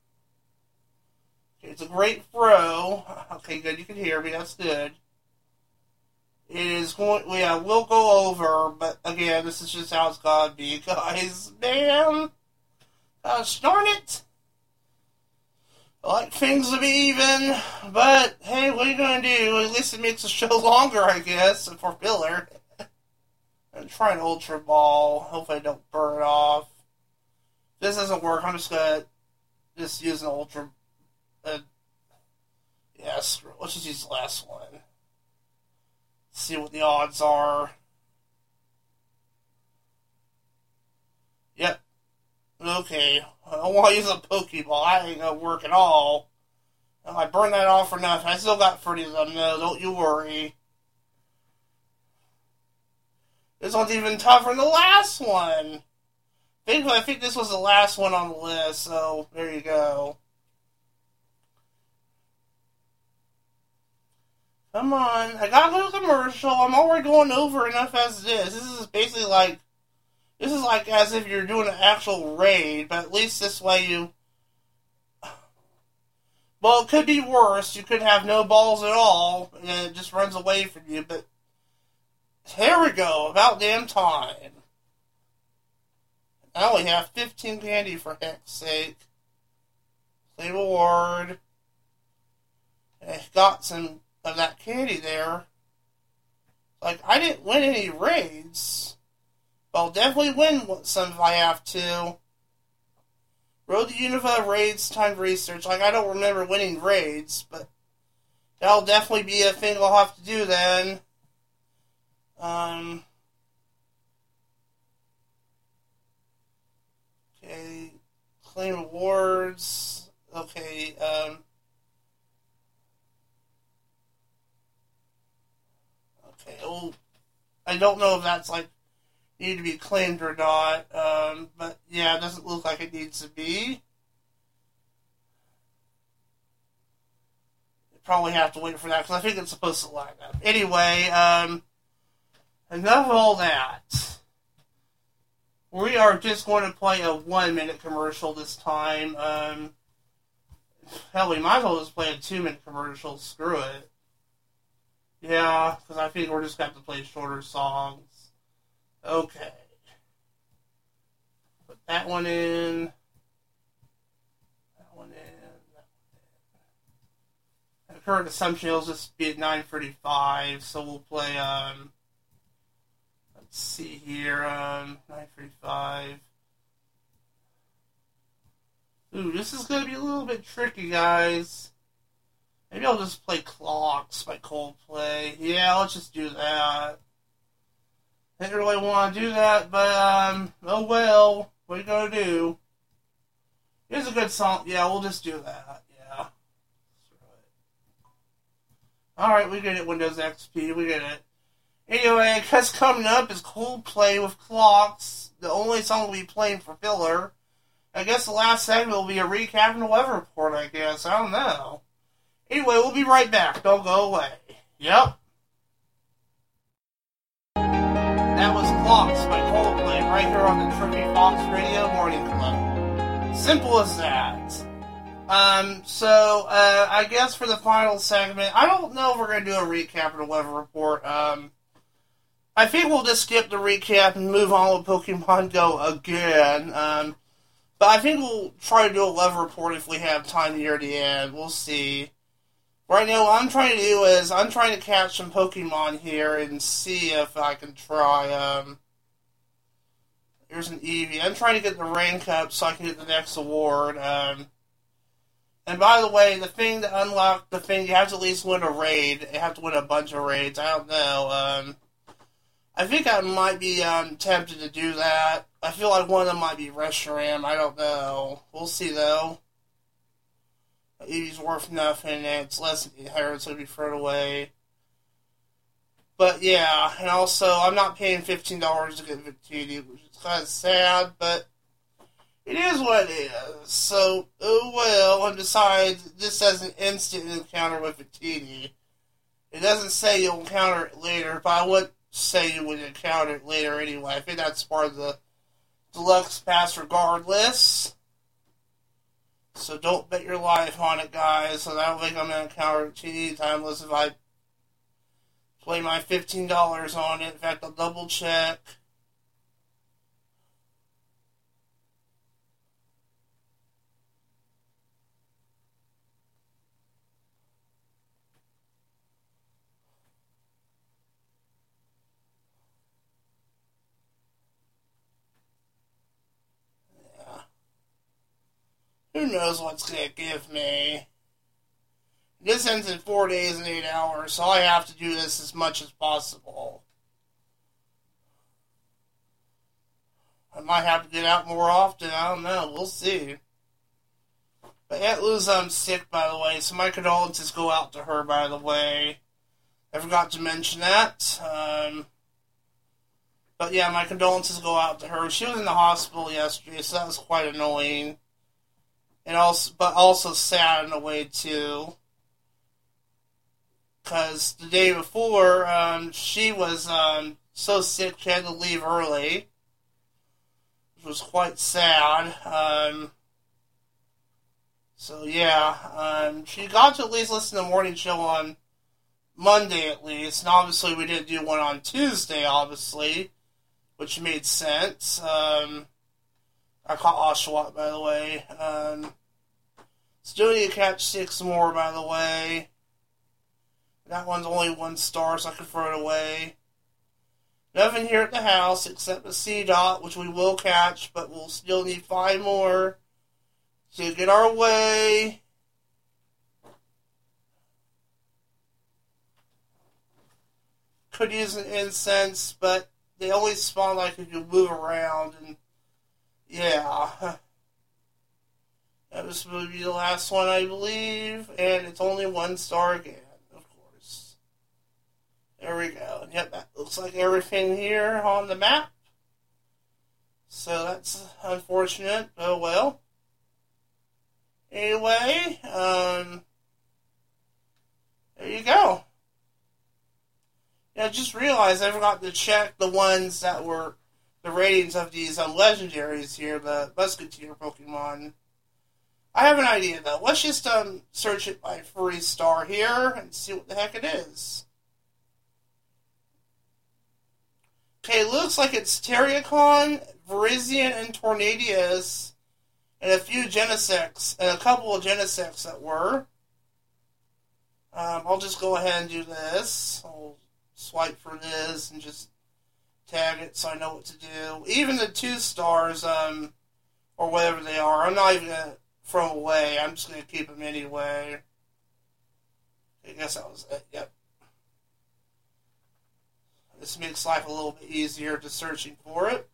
Okay, it's a great throw. Okay, good, you can hear me, that's good. It is going, yeah, we'll go over, but again, this is just how it's gotta be, guys. Man! Gosh darn it! I like things to be even, but hey, what are you going to do? At least it makes the show longer, I guess, for filler. I'm trying Ultra Ball. Hopefully I don't burn it off. If this doesn't work, I'm just going to just use an Ultra... Uh, yeah, screw it. Let's just use the last one. See what the odds are. Yep. Okay, I don't want to use a Pokeball. That ain't gonna work at all. If I burn that off for nothing, I still got thirty of them, though. Don't you worry. This one's even tougher than the last one. Basically, I think this was the last one on the list, so there you go. Come on, I gotta go to commercial. I'm already going over enough as it is. This is basically like This is like as if you're doing an actual raid, but at least this way you... Well, it could be worse. You could have no balls at all, and it just runs away from you, but... Here we go, about damn time. I only have fifteen candy for heck's sake. Claim award. And I got some of that candy there. Like, I didn't win any raids. I'll definitely win some if I have to. Road to Unova raids, time research. Like, I don't remember winning raids, but that'll definitely be a thing I'll have to do then. Um, claim awards. Okay, um... Okay, well, I don't know if that's, like, need to be claimed or not, um, but, yeah, it doesn't look like it needs to be. Probably have to wait for that, because I think it's supposed to line up. Anyway, um, enough of all that. We are just going to play a one-minute commercial this time. Um, hell, we might as well just play a two-minute commercial. Screw it. Yeah, because I think we're just going to have to play shorter songs. Okay. Put that one in. That one in. That one in. The current assumption will just be at nine thirty-five, so we'll play, um... Let's see here, um, nine thirty-five. Ooh, this is going to be a little bit tricky, guys. Maybe I'll just play Clocks by Coldplay. Yeah, let's just do that. I didn't really want to do that, but, um, oh well. What are you going to do? Here's a good song. Yeah, we'll just do that. Yeah. Alright, we get it, Windows X P. We get it. Anyway, because coming up is Coldplay with Clocks, the only song we'll be playing for filler. I guess the last segment will be a recap and a weather report, I guess. I don't know. Anyway, we'll be right back. Don't go away. Yep. That was Clocks by Coldplay right here on the Trippy Fox Radio Morning Club. Simple as that. Um, so, uh, I guess for the final segment, I don't know if we're going to do a recap and a weather report. Um... I think we'll just skip the recap and move on with Pokemon Go again. Um, but I think we'll try to do a weather report if we have time near the end. We'll see. Right now, what I'm trying to do is I'm trying to catch some Pokemon here and see if I can try. Um, here's an Eevee. I'm trying to get the rank up so I can get the next award. Um, and by the way, the thing to unlock the thing, you have to at least win a raid. You have to win a bunch of raids. I don't know. Um, I think I might be um, tempted to do that. I feel like one of them might be Reshiram. I don't know. We'll see, though. Eevee's worth nothing, and it's less than eight hundred, so it'll be thrown away. But, yeah, and also, I'm not paying fifteen dollars to get Victini, which is kind of sad, but it is what it is. So, oh well, and besides, this says an instant encounter with Victini. It doesn't say you'll encounter it later, but I would say you would encounter it later anyway. I think that's part of the deluxe pass regardless. So don't bet your life on it, guys. So I don't think I'm going to encounter it any time unless if I play my fifteen dollars on it. In fact, I'll double check. Who knows what's going to give me? This ends in four days and eight hours, so I have to do this as much as possible. I might have to get out more often, I don't know, we'll see. But Aunt Lou's um, sick, by the way, so my condolences go out to her, by the way. I forgot to mention that. Um, but yeah, my condolences go out to her. She was in the hospital yesterday, so that was quite annoying. And also, but also sad in a way too, because the day before, um, she was um, so sick she had to leave early, which was quite sad. Um, so yeah, um, she got to at least listen to the morning show on Monday at least, and obviously we didn't do one on Tuesday, obviously, which made sense. Um, I caught Oshawott, by the way. Um, still need to catch six more, by the way. That one's only one star, so I can throw it away. Nothing here at the house except a C dot, which we will catch, but we'll still need five more to get our way. Could use an incense, but they only spawn like if you move around, and yeah. this will be the last one, I believe, and it's only one star again, of course. There we go. And yep, that looks like everything here on the map. So that's unfortunate. Oh well. Anyway, um, there you go. Yeah, I just realized I forgot to check the ones that were the ratings of these um, legendaries here, the Musketeer Pokemon. I have an idea though. Let's just um search it by free star here and see what the heck it is. Okay, looks like it's Terriacon, Virizion, and Tornadius, and a few Genesects, and a couple of Genesects that were. Um, I'll just go ahead and do this. I'll swipe for this and just tag it so I know what to do. Even the two stars, um, or whatever they are, I'm not even going to throw them away. I'm just going to keep them anyway. I guess that was it. Yep. This makes life a little bit easier to searching for it.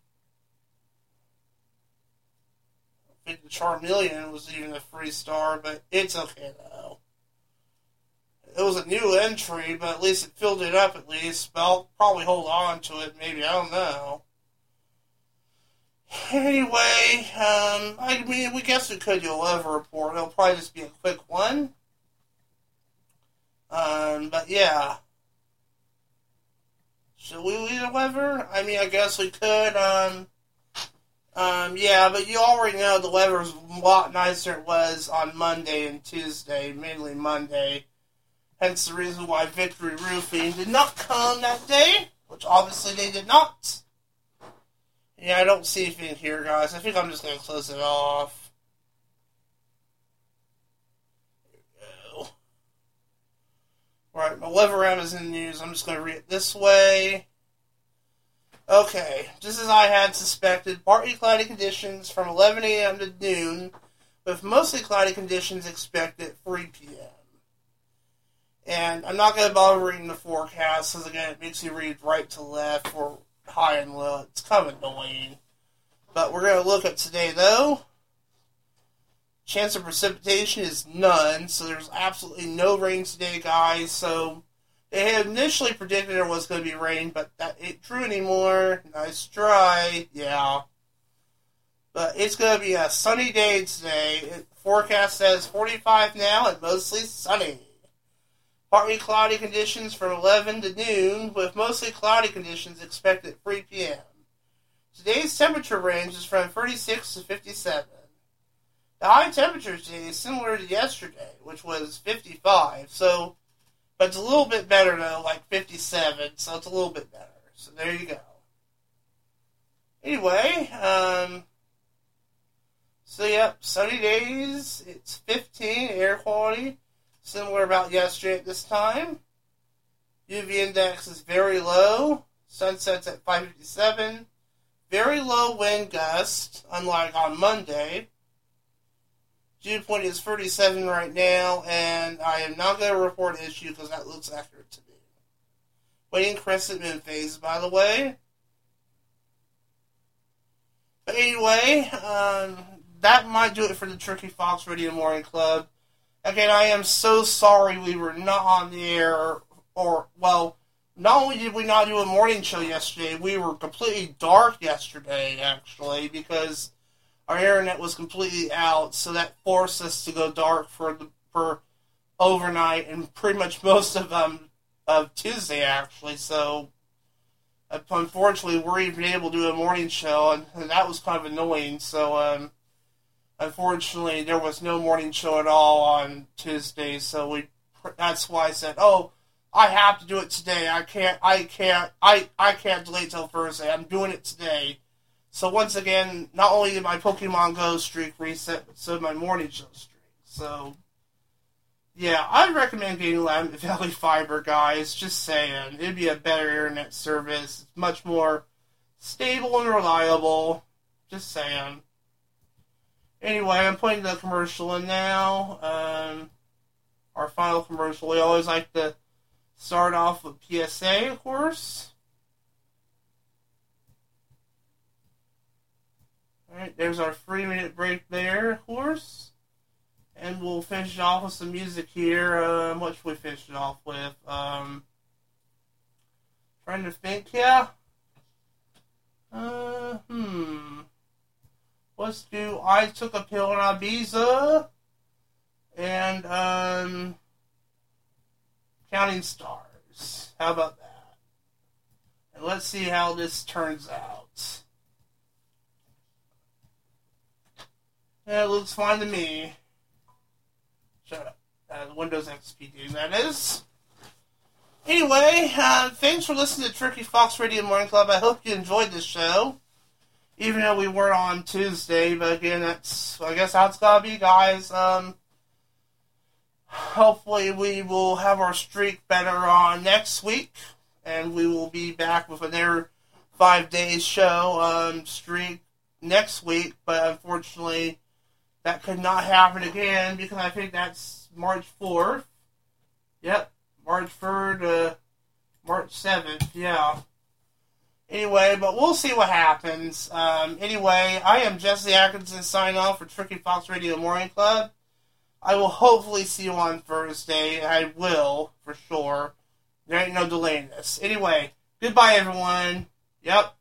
I think the Charmeleon was even a free star, but it's okay though. It was a new entry, but at least it filled it up at least. But I'll probably hold on to it, maybe. I don't know. Anyway, um, I mean, we guess we could do a weather report. It'll probably just be a quick one. Um, but yeah. Should we lead a weather? I mean, I guess we could. Um, um, yeah, but you already know the weather was a lot nicer than it was on Monday and Tuesday, mainly Monday. Hence the reason why Victory Roofing did not come that day, which obviously they did not. Yeah, I don't see anything here, guys. I think I'm just going to close it off. There we go. Right, my weather round is in the news. I'm just going to read it this way. Okay, just as I had suspected, partly cloudy conditions from eleven a.m. to noon, with mostly cloudy conditions expected at three p.m. And I'm not going to bother reading the forecast, because again, it makes you read right to left for high and low. It's kind of annoying. But we're going to look at today, though. Chance of precipitation is none, so there's absolutely no rain today, guys. So they had initially predicted there was going to be rain, but that ain't true anymore. Nice dry, yeah. But it's going to be a sunny day today. It, forecast says forty-five now and mostly sunny. Partly cloudy conditions from eleven to noon, with mostly cloudy conditions expected at three p.m. Today's temperature range is from thirty-six to fifty-seven. The high temperature today is similar to yesterday, which was fifty-five, so, but it's a little bit better though, like fifty-seven, so it's a little bit better. So there you go. Anyway, um, so yep, sunny days, it's fifteen, air quality. Similar about yesterday at this time. U V index is very low. Sunset's at five fifty-seven. Very low wind gust, unlike on Monday. Dew point is thirty-seven right now, and I am not going to report an issue because that looks accurate to me. Waiting crescent moon phase, by the way. But anyway, um, that might do it for the Tricky Fox Radio Morning Club. Again, I am so sorry we were not on the air, or, well, not only did we not do a morning show yesterday, we were completely dark yesterday, actually, because our internet was completely out, so that forced us to go dark for the, for overnight, and pretty much most of, um, of Tuesday, actually, so, unfortunately, we weren't even able to do a morning show, and that was kind of annoying, so, um, unfortunately, there was no morning show at all on Tuesday, so we. That's why I said, "Oh, I have to do it today. I can't. I can't. I I can't delay till Thursday. I'm doing it today." So once again, not only did my Pokemon Go streak reset, but so did my morning show streak. So yeah, I'd recommend getting Willamette Valley Fiber, guys. Just saying, it'd be a better internet service. It's much more stable and reliable. Just saying. Anyway, I'm putting the commercial in now. Um, our final commercial. We always like to start off with P S A, of course. Alright, there's our three minute break there, of course. we'll finish it off with some music here. Um, what should we finish it off with? Um, trying to think, yeah. Uh, hmm. Let's do I Took a Pill in Ibiza and um, Counting Stars. How about that? And let's see how this turns out. Yeah, it looks fine to me. Shut up. Uh, Windows X P doing that is. Anyway, uh, thanks for listening to Tricky Fox Radio Morning Club. I hope you enjoyed this show. Even though we weren't on Tuesday, but again, that's, I guess how it's gotta be, guys. Um, hopefully we will have our streak better on next week, and we will be back with another five days show, um, streak next week, but unfortunately, that could not happen again, because I think that's March fourth. Yep, March third to March seventh, yeah. Anyway, but we'll see what happens. Um, anyway, I am Jesse Atkinson signing off for Tricky Fox Radio Morning Club. I will hopefully see you on Thursday. I will, for sure. There ain't no delaying this. Anyway, goodbye, everyone. Yep.